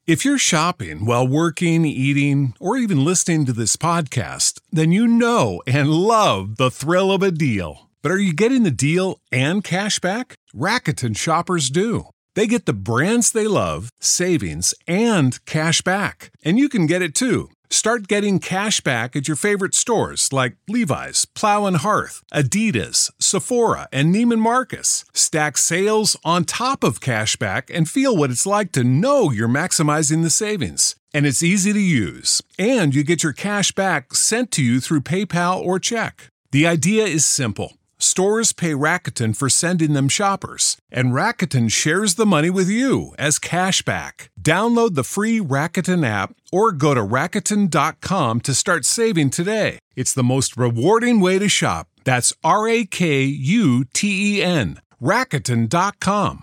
If you're shopping while working, eating, or even listening to this podcast, then you know and love the thrill of a deal. But are you getting the deal and cash back? Rakuten shoppers do. They get the brands they love, savings, and cash back. And you can get it too. Start getting cash back at your favorite stores like Levi's, Plow and Hearth, Adidas, Sephora, and Neiman Marcus. Stack sales on top of cash back and feel what it's like to know you're maximizing the savings. And it's easy to use. And you get your cash back sent to you through PayPal or check. The idea is simple. Stores pay Rakuten for sending them shoppers, and Rakuten shares the money with you as cash back. Download the free Rakuten app or go to Rakuten.com to start saving today. It's the most rewarding way to shop. That's Rakuten. Rakuten.com.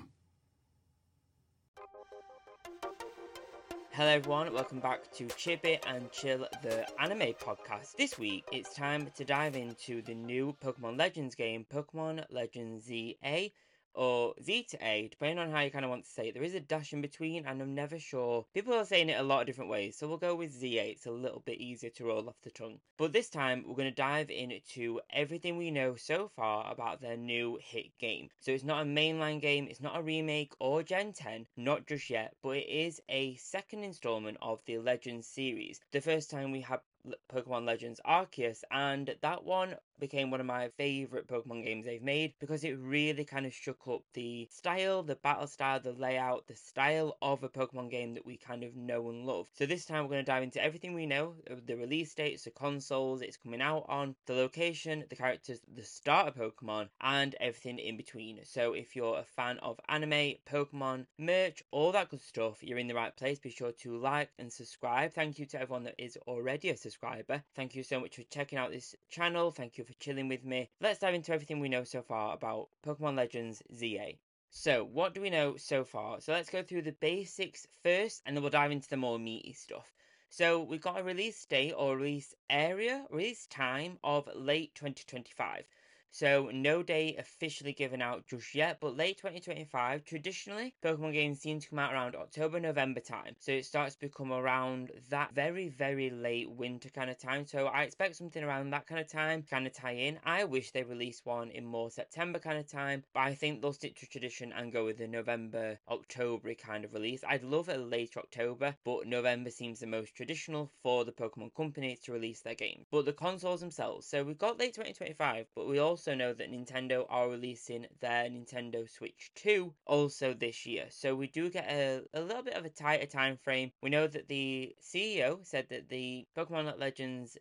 Hello everyone, welcome back to Chibi and Chill, the anime podcast. This week, it's time to dive into the new Pokemon Legends game, Pokemon Legends ZA, or Z to A, depending on how you kind of want to say it. There is a dash in between, and I'm never sure. People are saying it a lot of different ways, so we'll go with ZA. It's a little bit easier to roll off the tongue. But this time, we're going to dive into everything we know so far about their new hit game. So it's not a mainline game, it's not a remake or Gen 10, not just yet, but it is a second installment of the Legends series. The first time we had Pokemon Legends Arceus, and that one became one of my favourite Pokemon games they've made because it really kind of shook up the style, the battle style, the layout, the style of a Pokemon game that we kind of know and love. So this time we're going to dive into everything we know, the release dates, the consoles it's coming out on, the location, the characters, the starter Pokemon, and everything in between. So if you're a fan of anime, Pokemon, merch, all that good stuff, you're in the right place. Be sure to like and subscribe. Thank you to everyone that is already a subscriber. Thank you so much for checking out this channel. Thank you for chilling with me. Let's dive into everything we know so far about Pokemon Legends ZA. So, what do we know so far? So let's go through the basics first, and then we'll dive into the more meaty stuff. So we've got a release date or release area, release time of late 2025. So no date officially given out just yet, but late 2025. Traditionally, Pokemon games seem to come out around October, November time. So it starts to become around that very, very late winter kind of time. So I expect something around that kind of time, kind of tie in. I wish they released one in more September kind of time, but I think they'll stick to tradition and go with the November, October kind of release. I'd love a later October, but November seems the most traditional for the Pokemon company to release their game. But the consoles themselves, so we've got late 2025, but we also know that Nintendo are releasing their Nintendo Switch 2 also this year. So we do get a little bit of a tighter time frame. We know that the CEO said that the Pokemon Legends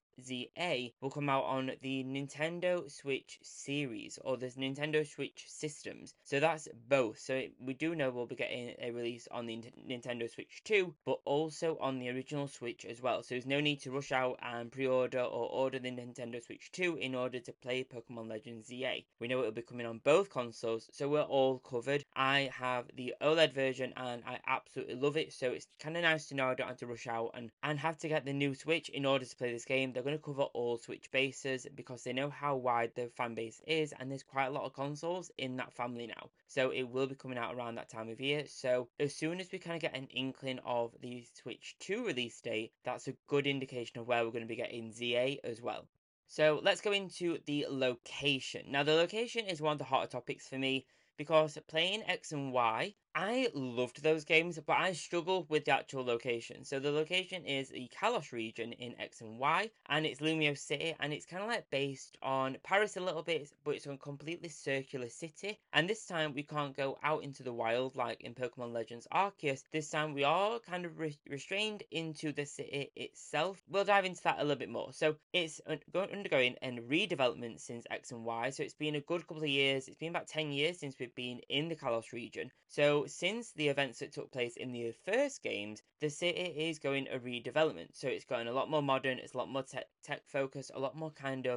ZA will come out on the Nintendo Switch series or the Nintendo Switch systems. So that's both. So we do know we'll be getting a release on the Nintendo Switch 2, but also on the original Switch as well. So there's no need to rush out and pre-order or order the Nintendo Switch 2 in order to play Pokemon Legends ZA. We know it will be coming on both consoles, so we're all covered. I have the OLED version and I absolutely love it, so it's kind of nice to know I don't have to rush out and have to get the new Switch in order to play this game. They're going to cover all Switch bases because they know how wide the fan base is, and there's quite a lot of consoles in that family now. So it will be coming out around that time of year. So as soon as we kind of get an inkling of the Switch 2 release date, that's a good indication of where we're going to be getting ZA as well. So let's go into the location. Now the location is one of the hotter topics for me because playing X and Y, I loved those games, but I struggle with the actual location. So the location is the Kalos region in X and Y, and it's Lumio City, and it's kind of like based on Paris a little bit, but it's a completely circular city. And this time we can't go out into the wild like in Pokemon Legends Arceus. This time we are kind of restrained into the city itself. We'll dive into that a little bit more. So it's undergoing a redevelopment since X and Y. So it's been a good couple of years. It's been about 10 years since we've been in the Kalos region. So since the events that took place in the first games, the city is going a redevelopment. So it's gotten a lot more modern, it's a lot more tech focused, a lot more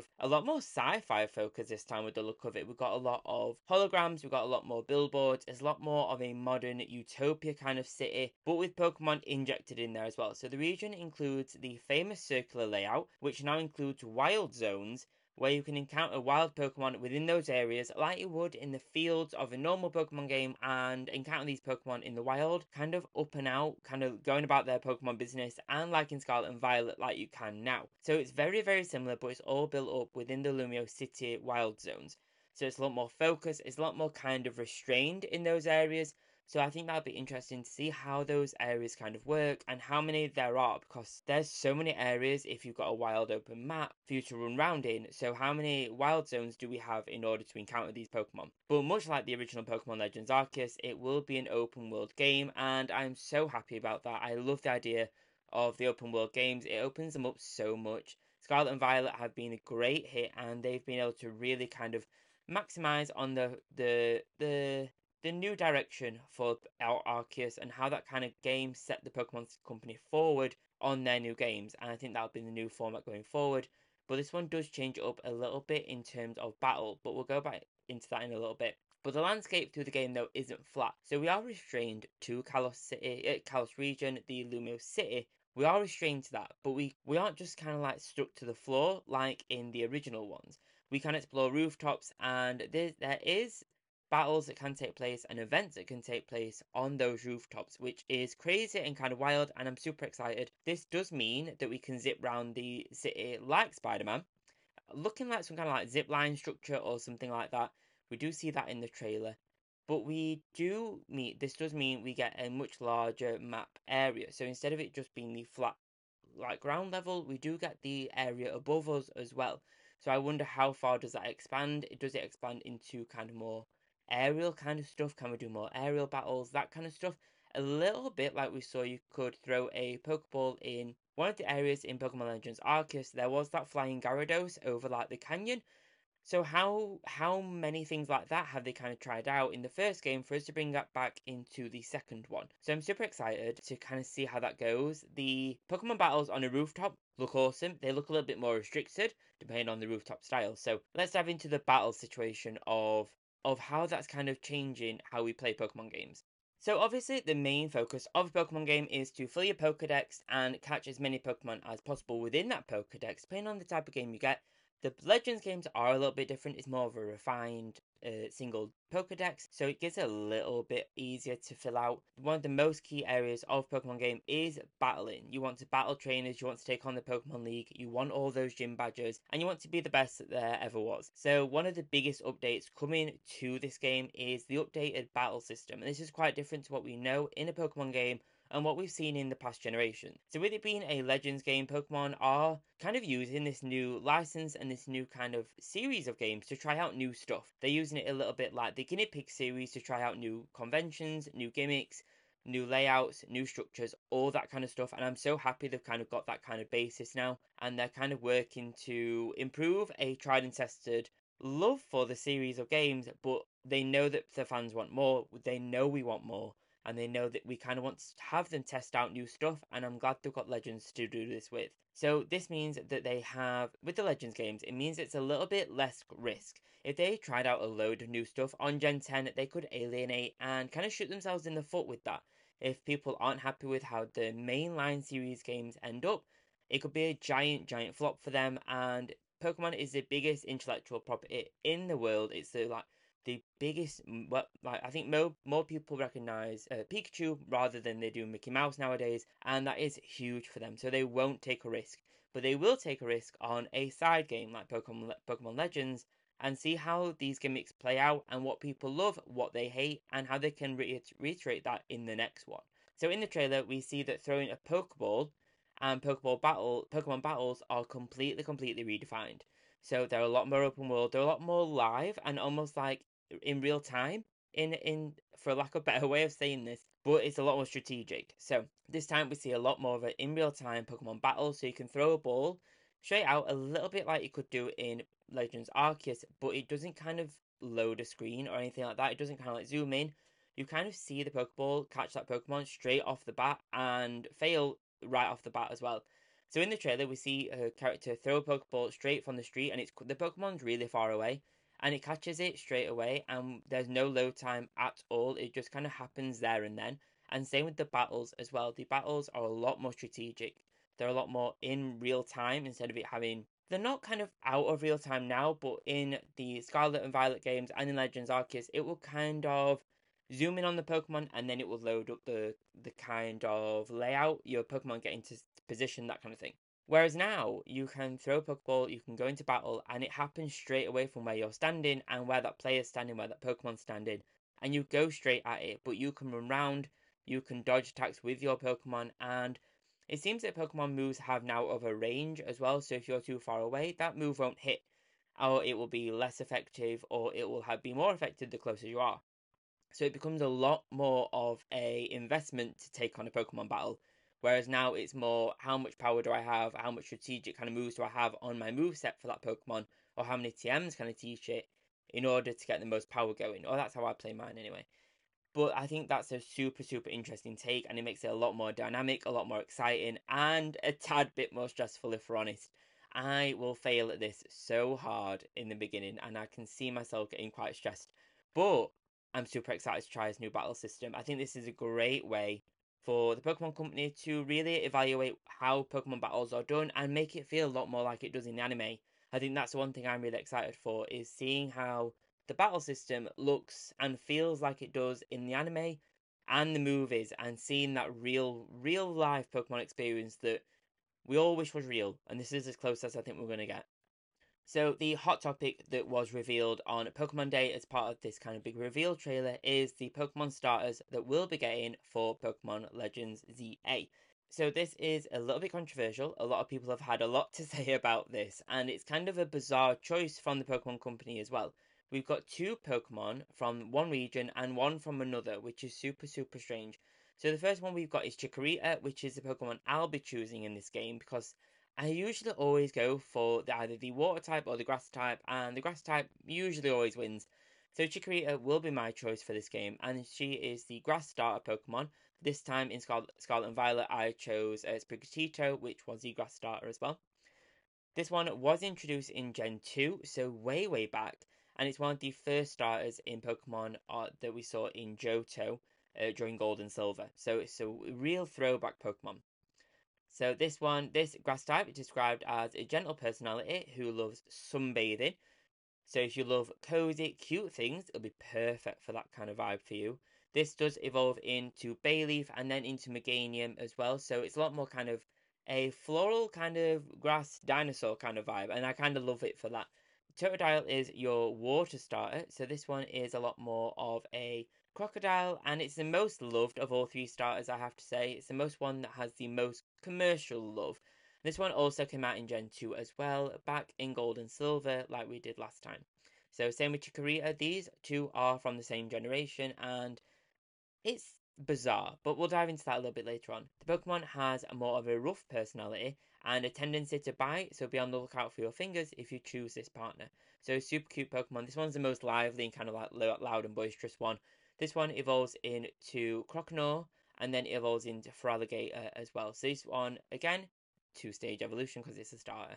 sci-fi focused this time with the look of it. We've got a lot of holograms, we've got a lot more billboards, it's a lot more of a modern utopia kind of city, but with Pokemon injected in there as well. So the region includes the famous circular layout, which now includes wild zones, where you can encounter wild Pokemon within those areas like you would in the fields of a normal Pokemon game, and encounter these Pokemon in the wild, kind of up and out, kind of going about their Pokemon business, and like in Scarlet and Violet, like you can now. So it's very, very similar, but it's all built up within the Lumiose City wild zones. So it's a lot more focused, it's a lot more kind of restrained in those areas. So I think that'll be interesting to see how those areas kind of work and how many there are, because there's so many areas if you've got a wild open map for you to run around in. So how many wild zones do we have in order to encounter these Pokemon? But much like the original Pokemon Legends Arceus, it will be an open world game, and I'm so happy about that. I love the idea of the open world games. It opens them up so much. Scarlet and Violet have been a great hit, and they've been able to really kind of maximize on the new direction for Arceus and how that kind of game set the Pokemon Company forward on their new games. And I think that'll be the new format going forward. But this one does change it up a little bit in terms of battle, but we'll go back into that in a little bit. But the landscape through the game though isn't flat, so we are restrained to Kalos City, Kalos region, the Lumiose City. We are restrained to that, but we aren't just kind of like stuck to the floor like in the original ones. We can explore rooftops, and there is battles that can take place and events that can take place on those rooftops, which is crazy and kind of wild, and I'm super excited. This does mean that we can zip around the city like Spider-Man, looking like some kind of like zip line structure or something like that. We do see that in the trailer. But this does mean we get a much larger map area. So instead of it just being the flat like ground level, we do get the area above us as well. So I wonder how far does that expand? Does it expand into kind of more aerial kind of stuff? Can we do more aerial battles? That kind of stuff. A little bit like we saw you could throw a Pokeball in one of the areas in Pokemon Legends Arceus. There was that flying Gyarados over like the canyon. So how many things like that have they kind of tried out in the first game for us to bring that back into the second one? So I'm super excited to kind of see how that goes. The Pokemon battles on a rooftop look awesome. They look a little bit more restricted depending on the rooftop style. So let's dive into the battle situation of how that's kind of changing how we play Pokemon games. So obviously the main focus of a Pokemon game is to fill your Pokedex and catch as many Pokemon as possible within that Pokedex, depending on the type of game you get. The Legends games are a little bit different. It's more of a refined single Pokedex, so it gets a little bit easier to fill out. One of the most key areas of Pokemon game is battling. You want to battle trainers, you want to take on the Pokemon League, you want all those gym badges, and you want to be the best that there ever was. So one of the biggest updates coming to this game is the updated battle system, and this is quite different to what we know in a Pokemon game and what we've seen in the past generation. So with it being a Legends game, Pokemon are kind of using this new license and this new kind of series of games to try out new stuff. They're using it a little bit like the Guinea Pig series to try out new conventions, new gimmicks, new layouts, new structures, all that kind of stuff. And I'm so happy they've kind of got that kind of basis now, and they're kind of working to improve a tried and tested love for the series of games, but they know that the fans want more. They know we want more, and they know that we kind of want to have them test out new stuff, and I'm glad they've got Legends to do this with. So this means that they have, with the Legends games, it means it's a little bit less risk. If they tried out a load of new stuff on Gen 10, they could alienate and kind of shoot themselves in the foot with that. If people aren't happy with how the mainline series games end up, it could be a giant, giant flop for them, and Pokemon is the biggest intellectual property in the world. It's the biggest, well, like I think more people recognize Pikachu rather than they do Mickey Mouse nowadays, and that is huge for them. So they won't take a risk, but they will take a risk on a side game like Pokemon Legends, and see how these gimmicks play out and what people love, what they hate, and how they can reiterate that in the next one. So in the trailer, we see that throwing a Pokeball and Pokemon battles are completely redefined. So they're a lot more open world, they're a lot more live and almost like in real time, in for lack of a better way of saying this, but it's a lot more strategic. So this time we see a lot more of it in real time Pokemon battle, so you can throw a ball straight out a little bit like you could do in Legends Arceus, but it doesn't kind of load a screen or anything like that. It doesn't kind of like zoom in. You kind of see the Pokeball catch that Pokemon straight off the bat and fail right off the bat as well. So in the trailer, we see a character throw a Pokeball straight from the street, and the Pokemon's really far away, and it catches it straight away, and there's no load time at all. It just kind of happens there and then. And same with the battles as well. The battles are a lot more strategic. They're a lot more in real time instead of it having they're not kind of out of real time now, but in the Scarlet and Violet games and in Legends Arceus, it will kind of zoom in on the Pokemon and then it will load up the kind of layout, your Pokemon get into position, that kind of thing. Whereas now, you can throw a Pokeball, you can go into battle, and it happens straight away from where you're standing and where that player's standing, where that Pokemon's standing, and you go straight at it, but you can run round, you can dodge attacks with your Pokemon, and it seems that Pokemon moves have now of a range as well, so if you're too far away, that move won't hit, or it will be less effective, or it will be more effective the closer you are. So it becomes a lot more of a investment to take on a Pokemon battle. Whereas now it's more how much power do I have, how much strategic kind of moves do I have on my move set for that Pokemon, or how many TMs can I teach it in order to get the most power going. Or that's how I play mine anyway. But I think that's a super, super interesting take, and it makes it a lot more dynamic, a lot more exciting, and a tad bit more stressful if we're honest. I will fail at this so hard in the beginning, and I can see myself getting quite stressed. But I'm super excited to try this new battle system. I think this is a great way for the Pokemon Company to really evaluate how Pokemon battles are done and make it feel a lot more like it does in the anime. I think that's one thing I'm really excited for, is seeing how the battle system looks and feels like it does in the anime and the movies, and seeing that real life Pokemon experience that we all wish was real, and this is as close as I think we're going to get. So the hot topic that was revealed on Pokemon Day as part of this kind of big reveal trailer is the Pokemon starters that we'll be getting for Pokemon Legends ZA. So this is a little bit controversial. A lot of people have had a lot to say about this, and it's kind of a bizarre choice from the Pokemon Company as well. We've got two Pokemon from one region and one from another, which is super, super strange. So the first one we've got is Chikorita, which is the Pokemon I'll be choosing in this game because I usually always go for either the water type or the grass type, and the grass type usually always wins. So Chikorita will be my choice for this game, and she is the grass starter Pokemon. This time in Scarlet and Violet, I chose Sprigatito, which was the grass starter as well. This one was introduced in Gen 2, so way, way back, and it's one of the first starters in Pokemon that we saw in Johto during Gold and Silver. So it's a real throwback Pokemon. So this grass type is described as a gentle personality who loves sunbathing. So if you love cozy, cute things, it'll be perfect for that kind of vibe for you. This does evolve into Bayleaf and then into Meganium as well. So it's a lot more kind of a floral kind of grass dinosaur kind of vibe, and I kind of love it for that. Totodile is your water starter, so this one is a lot more of a crocodile, and it's the most loved of all three starters, I have to say. It's the most one that has the most commercial love. This one also came out in Gen 2 as well, back in Gold and Silver, like we did last time. So, same with Chikorita, these two are from the same generation, and it's bizarre, but we'll dive into that a little bit later on. The Pokemon has more of a rough personality and a tendency to bite, so be on the lookout for your fingers if you choose this partner. So, super cute Pokemon. This one's the most lively and kind of like loud and boisterous one. This one evolves into Croconaw and then evolves into Feraligatr as well. So, this one, again, two-stage evolution because it's a starter.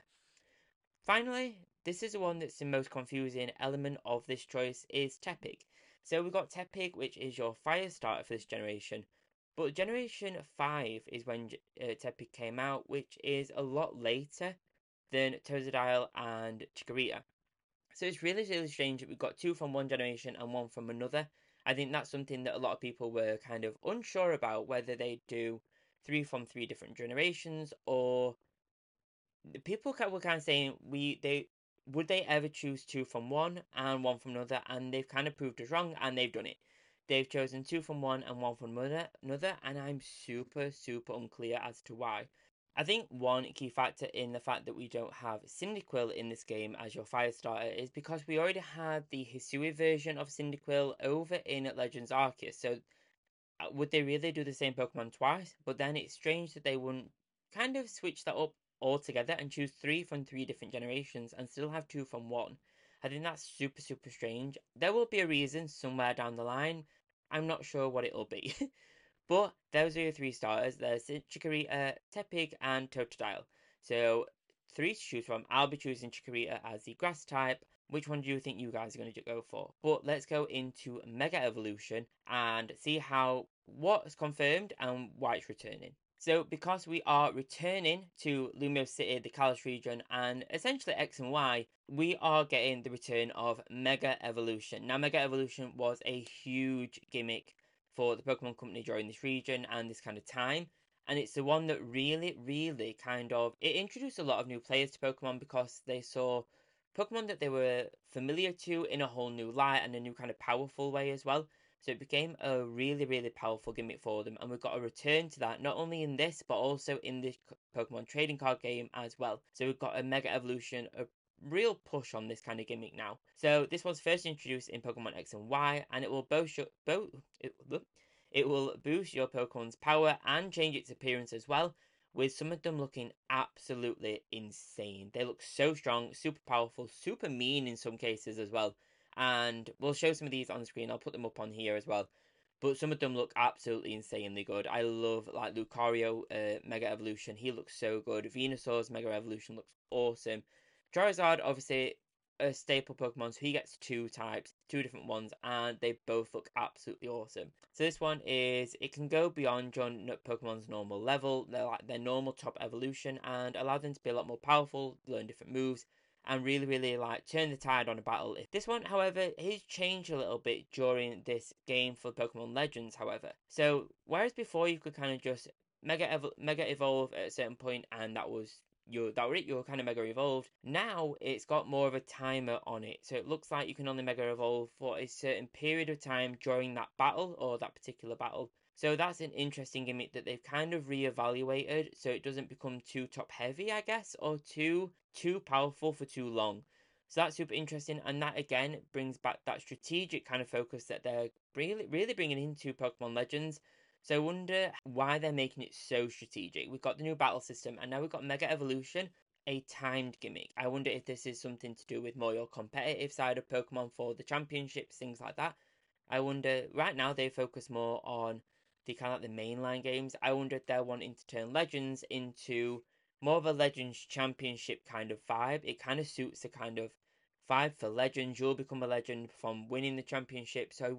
Finally, this is the one that's the most confusing element of this choice is Tepig. So we've got Tepig, which is your fire starter for this generation. But Generation 5 is when Tepig came out, which is a lot later than Totodile and Chikorita. So it's really, really strange that we've got two from one generation and one from another. I think that's something that a lot of people were kind of unsure about, whether they do three from three different generations, or people were kind of saying they would they ever choose two from one and one from another, and they've kind of proved us wrong, and they've done it. They've chosen two from one and one from another, and I'm super, super unclear as to why. I think one key factor in the fact that we don't have Cyndaquil in this game as your fire starter is because we already had the Hisui version of Cyndaquil over in Legends Arceus. So would they really do the same Pokemon twice? But then it's strange that they wouldn't kind of switch that up altogether and choose three from three different generations and still have two from one. I think that's super, super strange. There will be a reason somewhere down the line. I'm not sure what it'll be. But those are your three starters. There's Chikorita, Tepig, and Totodile. So, three to choose from. I'll be choosing Chikorita as the grass type. which one do you think you guys are going to go for? But let's go into Mega Evolution and see what's confirmed and why it's returning. So, because we are returning to Lumiose City, the Kalos region, and essentially X and Y, we are getting the return of Mega Evolution. Now, Mega Evolution was a huge gimmick for the Pokemon Company during this region and this kind of time. And it's the one that really it introduced a lot of new players to Pokemon because they saw Pokemon that they were familiar to in a whole new light and a new kind of powerful way as well. So it became a really powerful gimmick for them, and we've got a return to that not only in this but also in the Pokemon trading card game as well. So we've got a Mega Evolution, a real push on this kind of gimmick now. So this was first introduced in Pokemon X and Y, and it will it will boost your Pokemon's power and change its appearance as well, with some of them looking absolutely insane. They look so strong, super powerful, super mean in some cases as well. And we'll show some of these on screen. I'll put them up on here as well. But some of them look absolutely insanely good. I love like Lucario Mega Evolution. He looks so good. Venusaur's Mega Evolution looks awesome. Charizard, obviously, a staple Pokemon, so he gets two types, two different ones, and they both look absolutely awesome. So this one it can go beyond your Pokemon's normal level, their normal top evolution, and allow them to be a lot more powerful, learn different moves, and really like turn the tide on a battle. This one, however, has changed a little bit during this game for Pokemon Legends, however. So whereas before you could kind of just Mega Evolve at a certain point, and that was you're kind of Mega Evolved. Now it's got more of a timer on it, so it looks like you can only Mega Evolve for a certain period of time during that battle or that particular battle. So that's an interesting gimmick that they've kind of reevaluated, so it doesn't become too top heavy, I guess, or too powerful for too long. So that's super interesting, and that again brings back that strategic kind of focus that they're really bringing into Pokemon Legends. So I wonder why they're making it so strategic. We've got the new battle system, and now we've got Mega Evolution, a timed gimmick. I wonder if this is something to do with more your competitive side of Pokemon for the championships, things like that. I wonder, right now they focus more on the kind of like the mainline games. I wonder if they're wanting to turn Legends into more of a Legends championship kind of vibe. It kind of suits the kind of vibe for Legends. You'll become a legend from winning the championship. So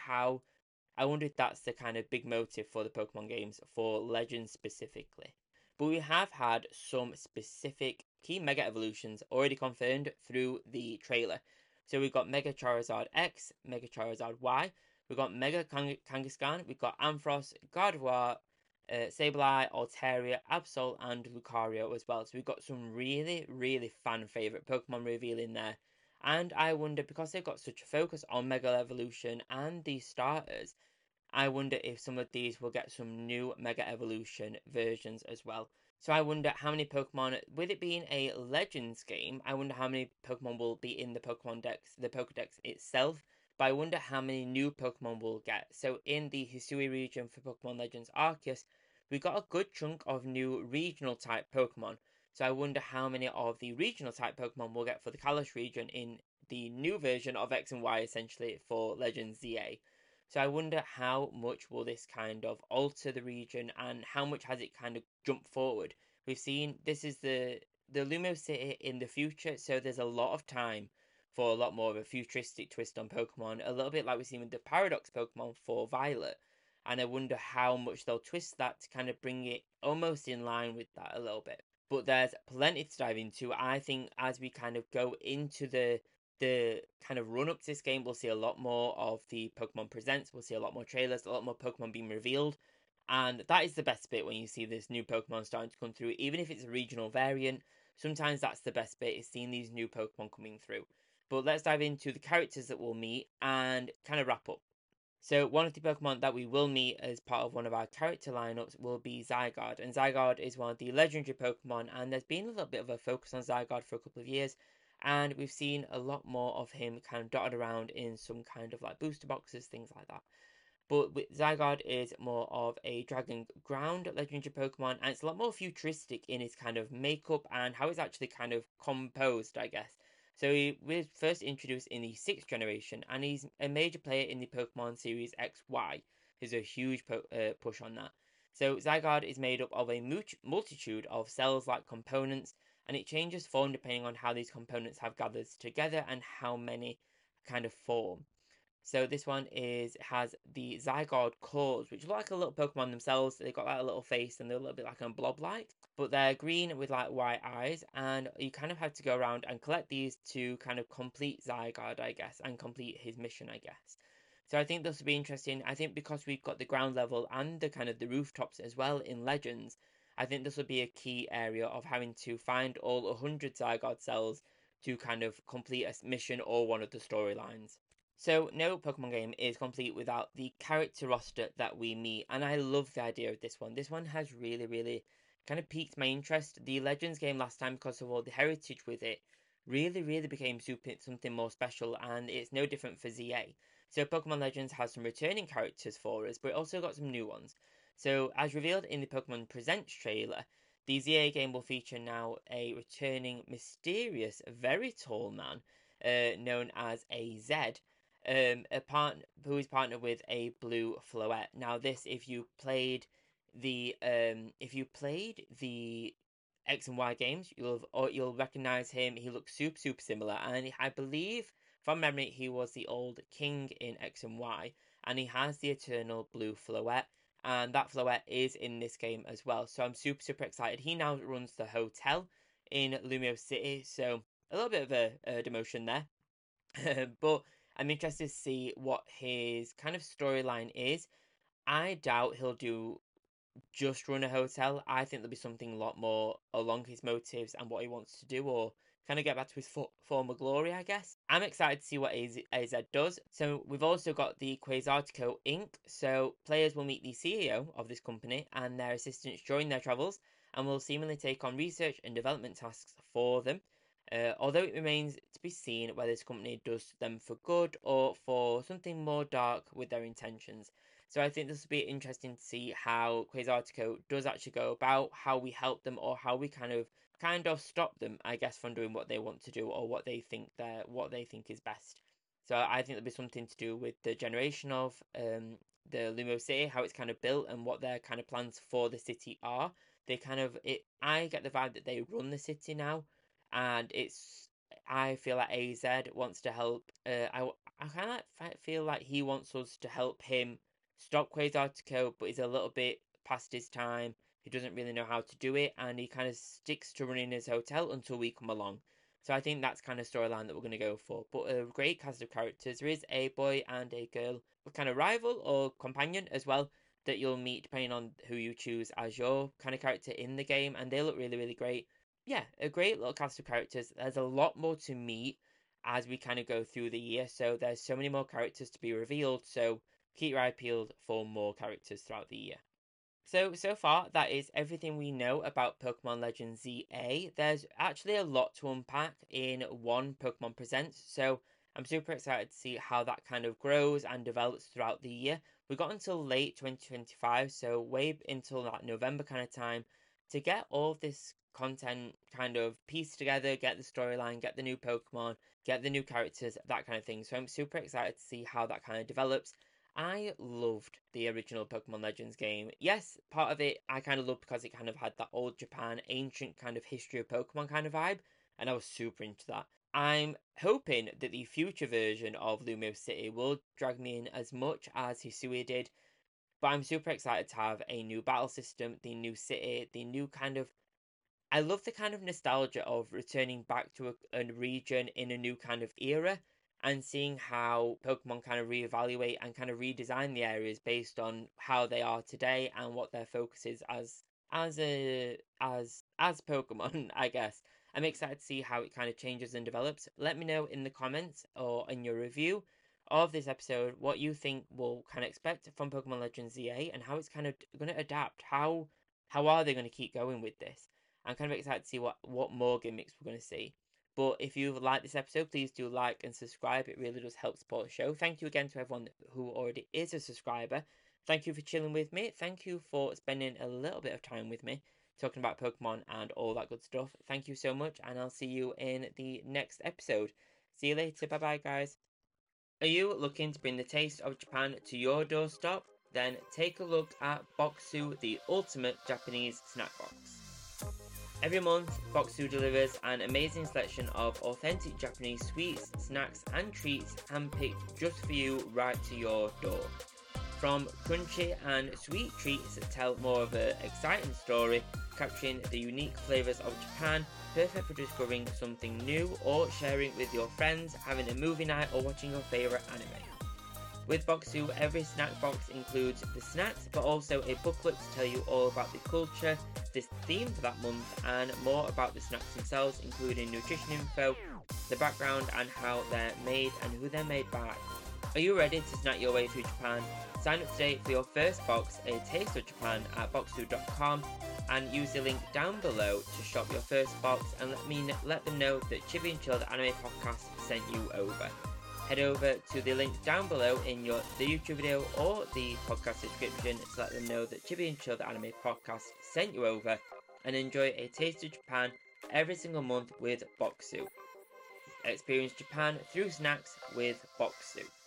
I wonder if that's the kind of big motive for the Pokemon games for Legends specifically. But we have had some specific key Mega Evolutions already confirmed through the trailer. So we've got Mega Charizard X, Mega Charizard Y, we've got Mega Kangaskhan, we've got Ampharos, Gardevoir, Sableye, Altaria, Absol, and Lucario as well. So we've got some really fan favourite Pokemon reveal in there. And I wonder, because they've got such a focus on Mega Evolution and these starters, I wonder if some of these will get some new Mega Evolution versions as well. So I wonder how many Pokemon, with it being a Legends game, I wonder how many Pokemon will be in the Pokedex itself. But I wonder how many new Pokemon we'll get. So in the Hisui region for Pokemon Legends Arceus, we got a good chunk of new regional type Pokemon. So I wonder how many of the regional type Pokemon we'll get for the Kalos region in the new version of X and Y essentially for Legends ZA. So I wonder how much will this kind of alter the region and how much has it kind of jumped forward. We've seen this is the Lumiose City in the future, so there's a lot of time for a lot more of a futuristic twist on Pokemon, a little bit like we've seen with the Paradox Pokemon for Violet. And I wonder how much they'll twist that to kind of bring it almost in line with that a little bit. But there's plenty to dive into. I think as we kind of go into the kind of run up to this game, we'll see a lot more of the Pokemon Presents, we'll see a lot more trailers, a lot more Pokemon being revealed, and that is the best bit when you see this new Pokemon starting to come through, even if it's a regional variant. Sometimes that's the best bit, is seeing these new Pokemon coming through. But let's dive into the characters that we'll meet and kind of wrap up. So one of the Pokemon that we will meet as part of one of our character lineups will be Zygarde. And Zygarde is one of the legendary Pokemon, and there's been a little bit of a focus on Zygarde for a couple of years. And we've seen a lot more of him kind of dotted around in some kind of like booster boxes, things like that. But Zygarde is more of a Dragon Ground legendary Pokemon, and it's a lot more futuristic in its kind of makeup and how it's actually kind of composed, I guess. So he was first introduced in the 6th generation, and he's a major player in the Pokemon series XY. There's a huge push on that. So Zygarde is made up of a multitude of cells-like components, and it changes form depending on how these components have gathered together and how many kind of form. So this one has the Zygarde cores, which look like a little Pokemon themselves. They've got like a little face and they're a little bit like a blob-like, but they're green with like white eyes, and you kind of have to go around and collect these to kind of complete Zygarde, I guess, and complete his mission, I guess. So I think this will be interesting. I think because we've got the ground level and the kind of the rooftops as well in Legends, I think this will be a key area of having to find all 100 Zygarde cells to kind of complete a mission or one of the storylines. So no Pokemon game is complete without the character roster that we meet, and I love the idea of this one. This one has really, really kind of piqued my interest. The Legends game last time, because of all the heritage with it, really, really became something more special, and it's no different for ZA. So Pokemon Legends has some returning characters for us, but it also got some new ones. So as revealed in the Pokemon Presents trailer, the ZA game will feature now a returning mysterious, very tall man known as AZ, who is partnered with a blue Floette. Now, this, if you played the X and Y games, you'll recognize him. He looks super similar, and I believe from memory he was the old king in X and Y, and he has the eternal blue Floette, and that Floette is in this game as well. So I'm super excited. He now runs the hotel in Lumiose City, so a little bit of a demotion there. But I'm interested to see what his kind of storyline is. I doubt he'll do just run a hotel. I think there'll be something a lot more along his motives and what he wants to do, or kind of get back to his former glory, I guess. I'm excited to see what AZ does. So we've also got the Quasartico Inc. So players will meet the CEO of this company and their assistants during their travels, and will seemingly take on research and development tasks for them. Although it remains to be seen whether this company does them for good or for something more dark with their intentions. So I think this will be interesting to see how Quasartico does actually go about, how we help them, or how we kind of stop them, I guess, from doing what they want to do or what they think is best. So I think there'll be something to do with the generation of the Lumo City, how it's kind of built, and what their kind of plans for the city are. I get the vibe that they run the city now, and I feel like AZ wants to help. I kind of feel like he wants us to help him stop Quasartico, but he's a little bit past his time. He doesn't really know how to do it, and he kind of sticks to running his hotel until we come along. So I think that's kind of storyline that we're going to go for. But a great cast of characters. There is a boy and a girl, a kind of rival or companion as well, that you'll meet depending on who you choose as your kind of character in the game, and they look really great. Yeah, a great little cast of characters. There's a lot more to meet as we kind of go through the year, so there's so many more characters to be revealed, so keep your eye peeled for more characters throughout the year. So far, that is everything we know about Pokemon Legends ZA. There's actually a lot to unpack in one Pokemon Presents, so I'm super excited to see how that kind of grows and develops throughout the year. We got until late 2025, so way until that November kind of time, to get all of this content kind of pieced together, get the storyline, get the new Pokemon, get the new characters, that kind of thing. So I'm super excited to see how that kind of develops. I loved the original Pokemon Legends game. Yes, part of it I kind of loved because it kind of had that old Japan, ancient kind of history of Pokemon kind of vibe, and I was super into that. I'm hoping that the future version of Lumiose City will drag me in as much as Hisui did, but I'm super excited to have a new battle system, the new city, the new kind of. I love the kind of nostalgia of returning back to a region in a new kind of era and seeing how Pokemon kind of reevaluate and kind of redesign the areas based on how they are today and what their focus is as Pokemon, I guess. I'm excited to see how it kind of changes and develops. Let me know in the comments or in your review of this episode what you think we'll kind of expect from Pokemon Legends ZA and how it's kind of going to adapt. How are they going to keep going with this? I'm kind of excited to see what more gimmicks we're going to see. But if you've liked this episode, please do like and subscribe. It really does help support the show. Thank you again to everyone who already is a subscriber. Thank you for chilling with me. Thank you for spending a little bit of time with me talking about Pokemon and all that good stuff. Thank you so much, and I'll see you in the next episode. See you later. Bye bye, guys. Are you looking to bring the taste of Japan to your doorstep? Then take a look at Boxu, the ultimate Japanese snack box. Every month, Bokksu delivers an amazing selection of authentic Japanese sweets, snacks and treats handpicked just for you right to your door. From crunchy and sweet treats that tell more of an exciting story, capturing the unique flavours of Japan, perfect for discovering something new or sharing with your friends, having a movie night or watching your favourite anime. With Bokksu, every snack box includes the snacks, but also a booklet to tell you all about the culture, the theme for that month, and more about the snacks themselves, including nutrition info, the background and how they're made and who they're made by. Are you ready to snack your way through Japan? Sign up today for your first box, A Taste of Japan, at bokksu.com and use the link down below to shop your first box and let them know that Chibi and Chill the Anime Podcast sent you over. Head over to the link down below in the YouTube video or the podcast description to let them know that Chibi and Chill the Anime Podcast sent you over, and enjoy A Taste of Japan every single month with Bokksu. Experience Japan through snacks with Bokksu.